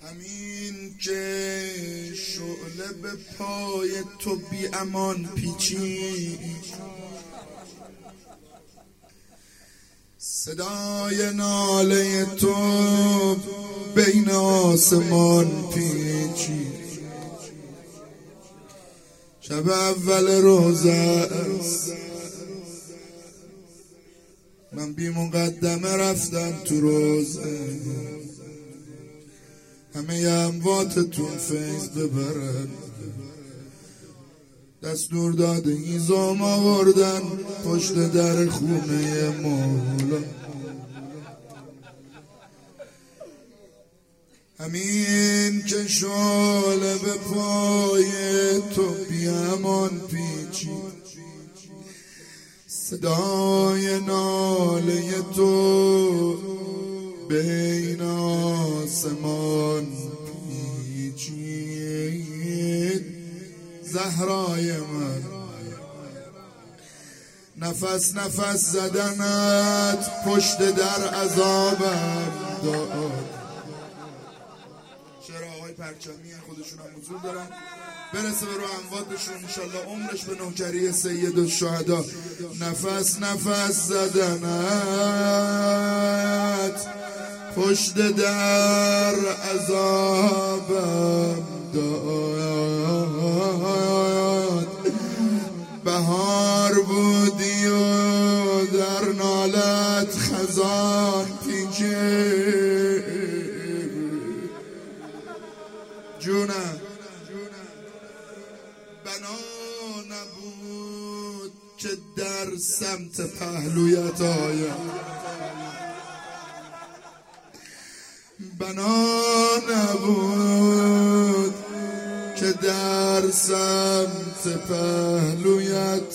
همین که شعله به پای تو بی امان پیچید، صدای ناله تو بین آسمان پیچید. شب اول روزه است، من بی مقدمه رفتم تو روزه، همه امواتتون فیض ببرن. دستور داده هیزم آوردن پشت در خونه مولا. همین که شعله به پای تو بی امان پیچید، صدای ناله تو بین آسمان پیچید. زهرای من نفس نفس زدنت پشت در عذابم داد. چرا آقای پرچمی خودشون هم حضور دارن، برسه به رو امواتشون انشالله عمرش به نوکری سید الشهدا. نفس نفس زدنت پشت در عذابم داد. بهار بودی و در نالت خزان پیچید. جونم بنا نبود که در سمت پهلویت آیم، بنا نبود که در سمت پهلویت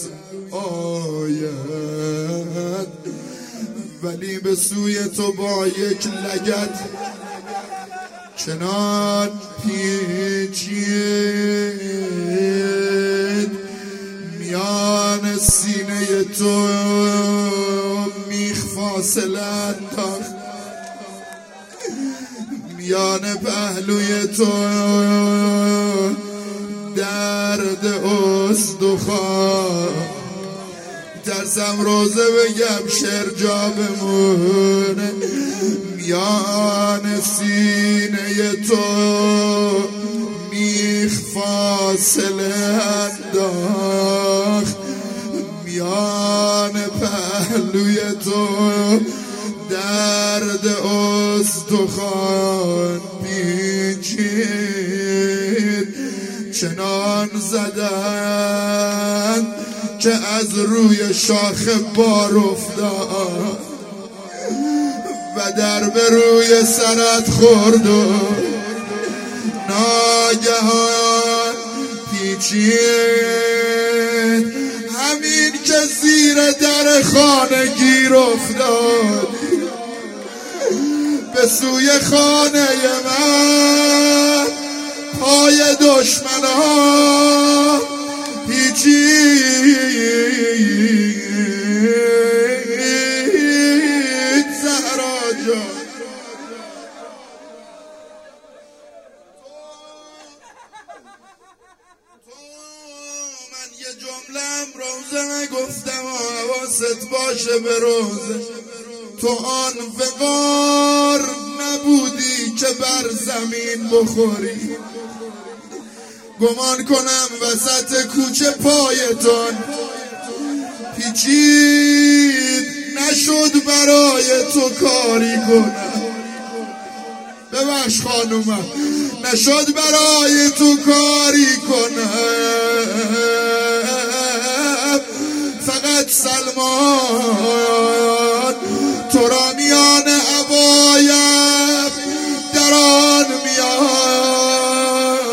آید، ولی به سوی تو با یک لگد چنان پیچید. میان سینه تو میخ فاصله انداخت، میان پهلوی تو درد استخوان. ترسم روزه بگم شعر جا بمونه. میان سینه تو میخ فاصله انداخت، میان پهلوی تو درد استخوان پیچید. چنان زدن که از روی شاخ بار افتاد و در به روی سرت خورد و ناگهان پیچید. همین که زیر در خانه گیر افتاد به سوی خانه من پای دشمنان پیچید. زهرا جان من یه جمله‌ام روزه نگفتم و حواست باشه به روزه. تو آن وقار نبودی که بر زمین بخوری، گمان کنم وسط کوچه پایتان پیچید. نشد برای تو کاری کنم، ببخش خانومم، نشد برای تو کاری کنم. فقط سلمان تو را میان عبایم در آن میان.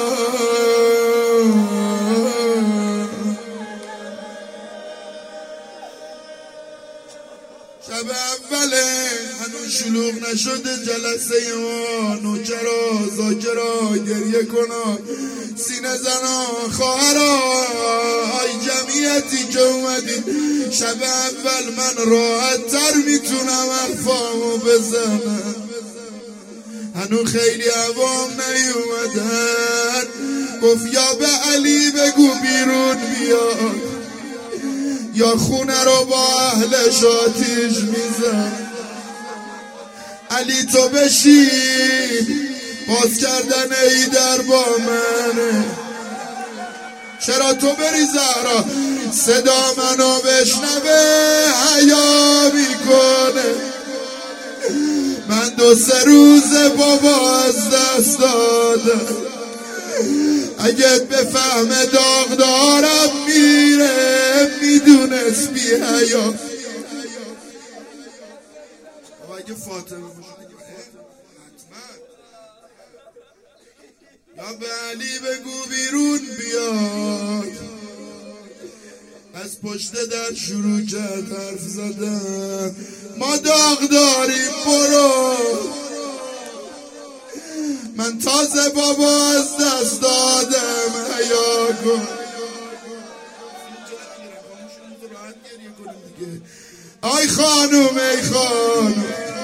شب اوله هنوز شلوغ نشده جلسه ما، نوکرا زاکرا گریه کنا، سینه زنا خواهرا، ای جمعیتی که اومدید شب اول من راحت تر میتونم حرفامو بزنم. هنو خیلی عوام نیومدن، گفت یا به علی بگو بیرون بیاد یا خونه رو با اهلش آتیش میزن. علی تو بشین، باز کردن ایدر با منه. چرا تو بری زهرا صدا منو بشنوه حیا میکنه. من 2-3 روز بابا از دست دادم، اگه بفهم داغ دارم میره میدونست بی حیا. اگه فاطمه یا به علی بگو بیرون بیاد. از پشت در شروع کرد حرف زدن، ما داغ داریم برو. من تازه بابا از دست دادم حیا کن. آی خانوم ای خانوم،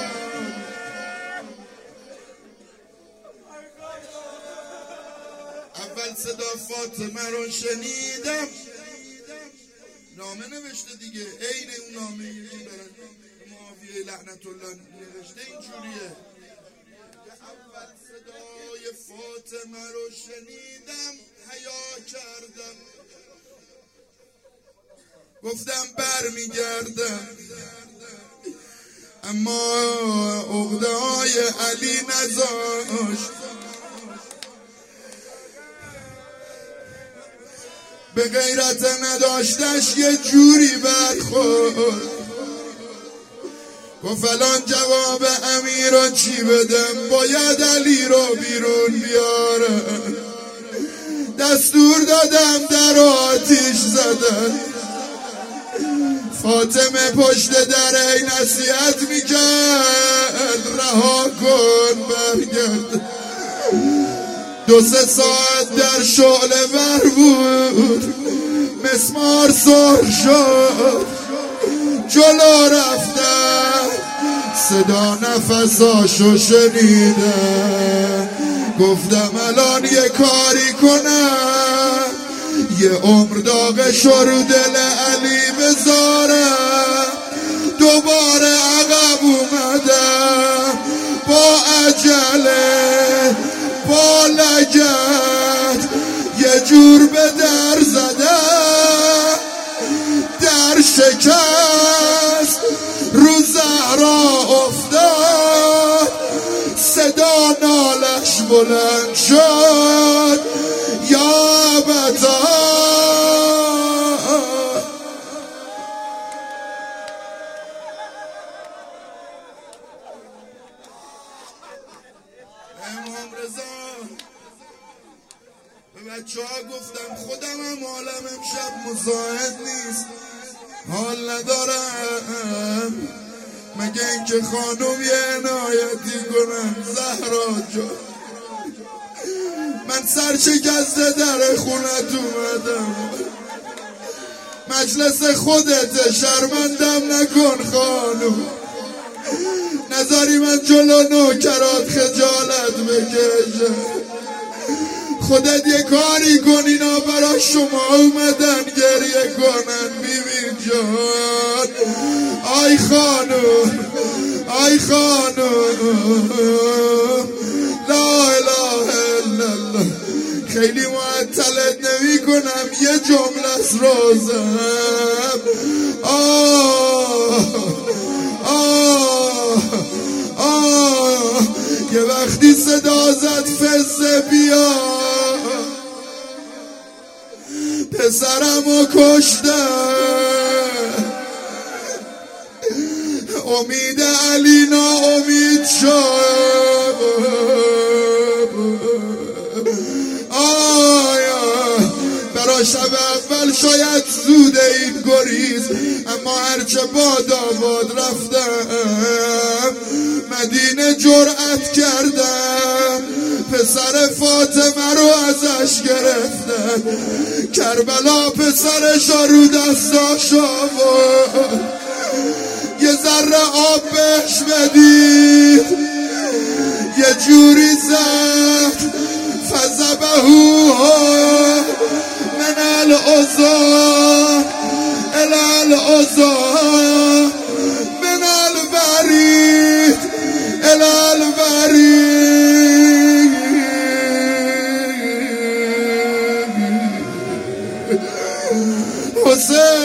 اول صدا فاطمه رو شنیدم، نامه نوشته دیگه، عین اون نامه که برای معاویه لعنت الله نوشته اینجوریه. اول صدای فاطمه رو شنیدم حیا کردم، گفتم برمیگردم، اما عقده های علی نذاشت. به غیرت نداشتش یه جوری برخورد، گفت الان جواب امیر رو چی بدم، باید علی رو بیرون بیارم. دستور دادم در آتیش زدن. فاطمه پشت در ای نصیحت میکرد رها کن برگرد. 2-3 ساعت در شعله ور بود، مسمار سر شد، جلو رفتم صدا نفساشو شنیدم. گفتم الان یه کاری کنم، یه عمر داغش رو دل علی بذارم. دوباره عقب اومدم با عجله با لگد، یه جور به در زدم، در شکست رو زهرا افتاد. صدا نالش بلند شد یا بتا. امام رضا به بچه ها گفتم خودم هم حالم امشب مساعد نیست، حال ندارم، مگه اینکه خانوم یه عنایتی کنم. زهرا جان من سرشکسته در خونت اومدم، مجلس خودت، شرمندم نکن خانوم. نذاری من جلو نوکرات خجالت بکشم. خودت یه کاری کن، اینا برا شما اومدن گریه کنن. بیبی جان آی خانوم آی خانوم، لا اله الا الله. خیلی معطلت نمی کنم، یه جمله از روزم. یه وقتی صدا زد فزه بیا، پسرمو کشتن. امید علی ناامید شد. برا شب اول شاید زوده این گریز، اما هرچه باد آباد رفتم مدینه جرأت کردم، پسر فاطمه رو ازش گرفتم. کربلا پسرش رو دستاش آورد، یه ذره آب بهش بدید، یه یه جوری زد فذبحوها من العذر الى العذر من الورید الى الورید. حسین